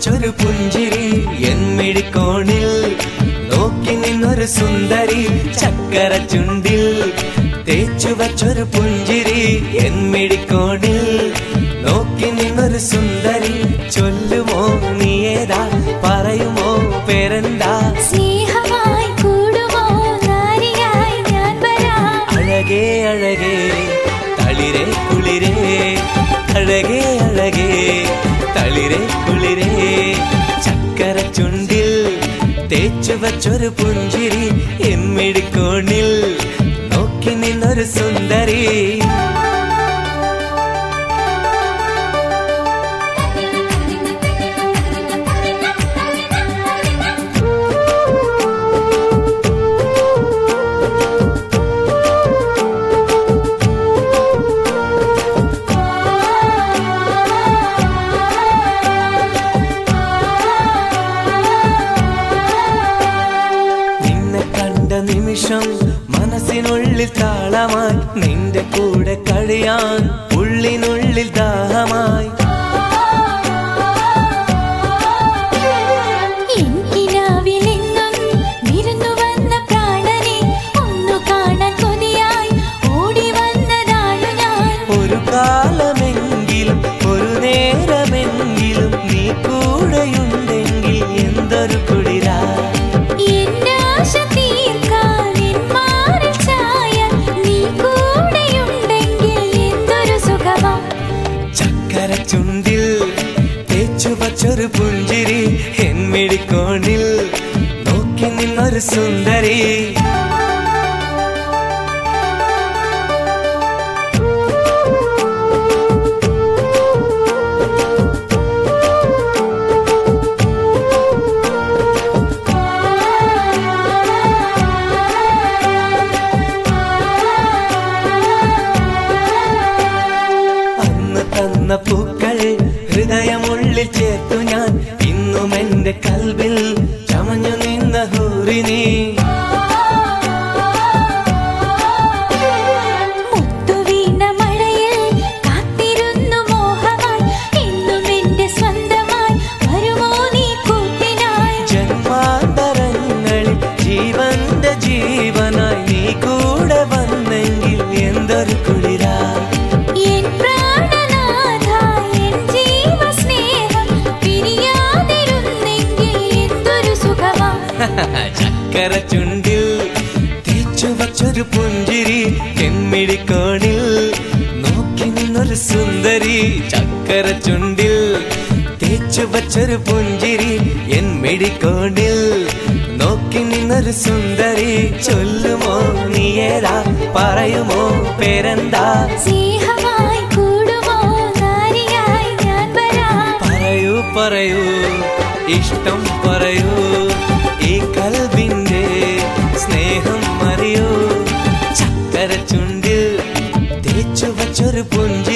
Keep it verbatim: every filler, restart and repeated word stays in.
വച്ചൊരു പുഞ്ചിരി എന്മിഴിക്കോണിൽ നോക്കി നിന്നൊരു സുന്ദരി ചക്കര ചുണ്ടിൽ തേച്ചു വച്ചൊരു പുഞ്ചിരി എന്മിഴിക്കോണിൽ നോക്കി നിന്നൊരു സുന്ദരി ചൊല്ലുമോ നീ ഏതാ പറയുമോ പേരെന്താ സ്നേഹമായി കൂടുമോ നാരിയായി ഞാൻ വരാം അഴകേ അഴകേ തളിരേ കുളിരേ അഴകേ അഴകേ തളിരേ കുളിരേ ചക്കര ചുണ്ടിൽ തേച്ചു വച്ചൊരു പുഞ്ചിരി എന്മിഴിക്കോണിൽ നോക്കി നിന്നൊരു സുന്ദരി നിമിഷം മനസ്സിനുള്ളിൽ താളമായി നിന്റെ കൂടെ കഴിയാൻ ഉള്ളിനുള്ളിൽ ദാഹമായി ഒരു കാലമെങ്കിലും ഒരു നേരമെങ്കിലും നീ കൂടെയുണ്ടെങ്കിൽ എന്തൊരു കുളിരാ ചുണ്ടിൽ തേച്ചു വച്ചൊരു പുഞ്ചിരി എന്മിഴിക്കോണിൽ നോക്കി നിന്നൊരു സുന്ദരി തന്ന പൂക്കൾ ഹൃദയമുള്ളിൽ ചേർത്തു ഞാൻ ഇന്നും എന്റെ കൽവിൽ ചമഞ്ഞു നിന്ന ഹൂറിനി ജന്മാന്തരങ്ങളിൽ ജീവന്റെ ജീവനായി നീ കൂടെ വന്നെങ്കിൽ എന്തൊരു കുളിരാ ചക്കര ചുണ്ടിൽ തേച്ചു വച്ചൊരു പുഞ്ചിരി എന്മിഴിക്കോണിൽ നോക്കി നിന്നൊരു സുന്ദരി ചക്കര ചുണ്ടിൽ തേച്ചു വച്ചൊരു പുഞ്ചിരി എന്മിഴിക്കോണിൽ നോക്കി നിന്നൊരു സുന്ദരി ചൊല്ലുമോ നീ ഏതാ പറയുമോ പേരെന്താ സ്നേഹമായി കൂടുമോ നാരിയായി ഞാൻ വരാം പറയൂ പറയൂ ഇഷ്ടം പറയൂ ഈ കൽവിന്റെ സ്നേഹം അറിയൂ ചക്കര ചുണ്ടിൽ തേച്ചു വച്ചൊരു പുഞ്ചിരി